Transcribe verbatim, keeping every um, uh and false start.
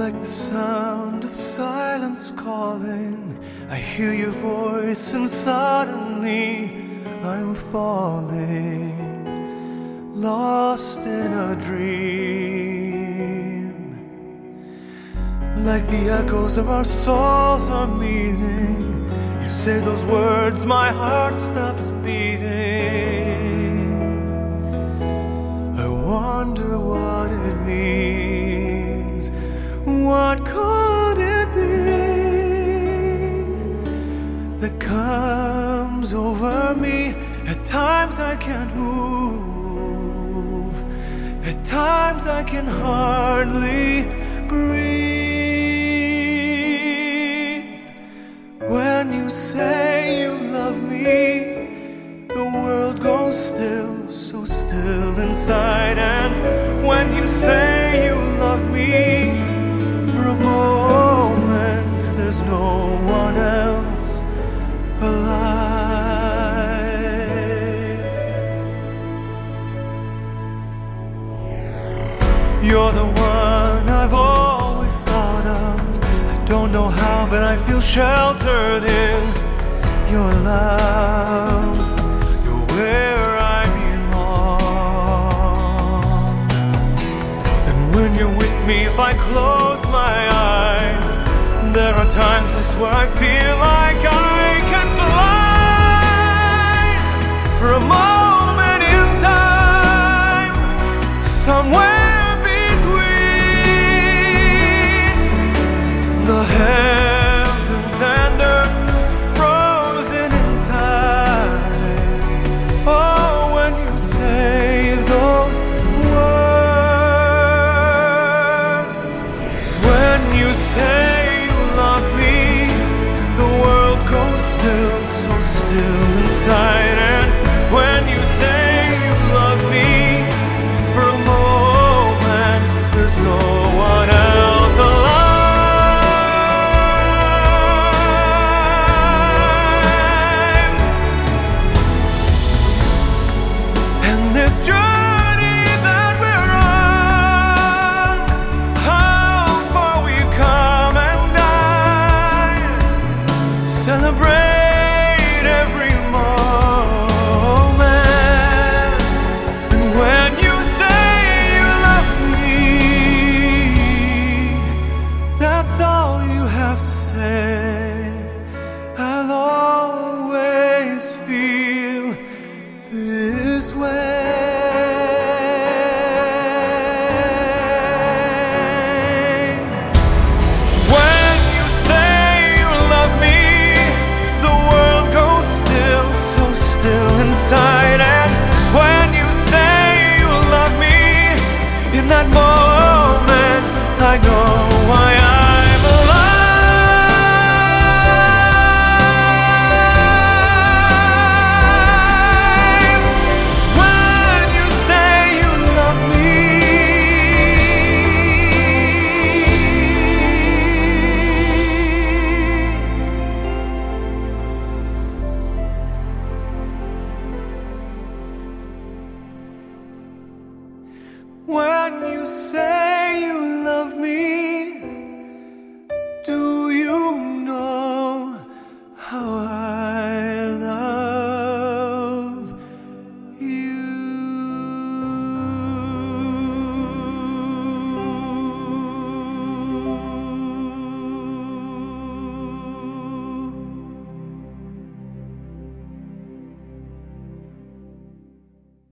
Like the sound of silence calling, I hear your voice and suddenly I'm falling, lost in a dream. Like the echoes of our souls are meeting, you say those words, my heart stops beating. I wonder what it means. What could it be that comes over me? At times I can't move, at times I can hardly breathe. When you say you love me, the world goes still, so still inside. And when you say you love me, for a moment there's no one else alive. You're the one I've always thought of. I don't know how, but I feel sheltered in your love. You're where I belong. And when you're with me, if I close my eyes, there are times I swear I feel like I can fly for a moment in time, somewhere between the heavens and earth, frozen in time. Oh, when you say those words, when you say you love me, the world goes still, so still inside. And when you say you love me, for a moment there's no one else alive. And this journey that we're on, how far we've come, and I celebrate every moment. And when you say you love me, that's all you have to say. I'll always feel this way. When you say you love me, the world goes still, so still inside. And when you say you love me, in that moment I know why I'm alive. When you say you love me, when you say